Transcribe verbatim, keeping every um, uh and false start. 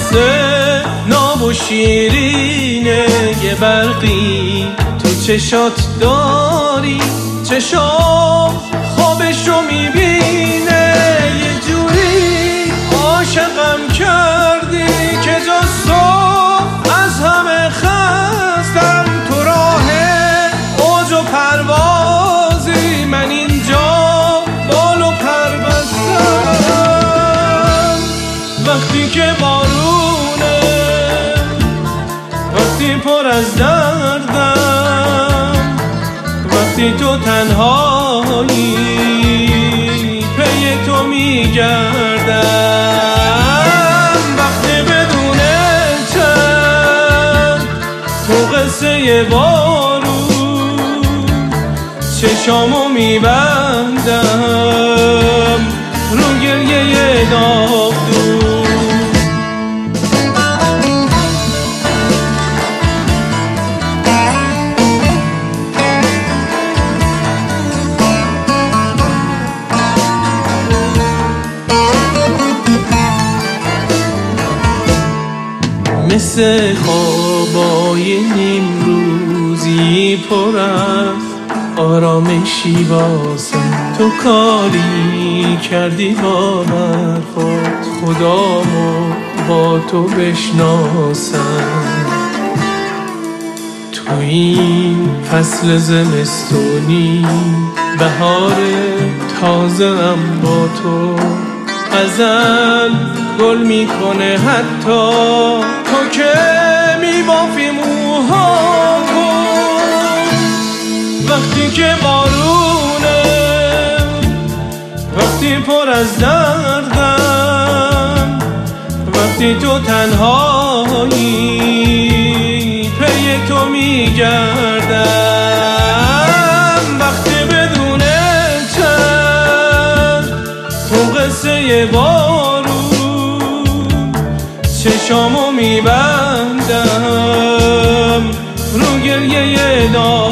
قصه ناب و شیرینه، یه برقی تو چشات داری، چشام خوابشو میبینه. یه جوری عاشقم کردی که جز تو از همه خستم. تو راه اوج و پروازی، من اینجا بال و پر بستم. وقتی که بارونه، وقتی پر از دردم، وقتی تو تنهایی پی تو میگردم. وقتی بدون چند تو قصه بارون چشامو میبندم رو گریه داغدون. مثل خوابای نیم روزی پر از آرامشی واسم، تو کاری کردی با حرفات خدامو با تو بشناسم. تو این فصل زمستونی بهار تازه ام با تو، ازل گل میکنه حتی تو که میبافی موهامو. وقتی که بارونه، وقتی پر از دردم، وقتی تو تنهایی پی تو میگردم. وقتی بدون چند تو قصه بارون چشامو میبندم رو گریه داغ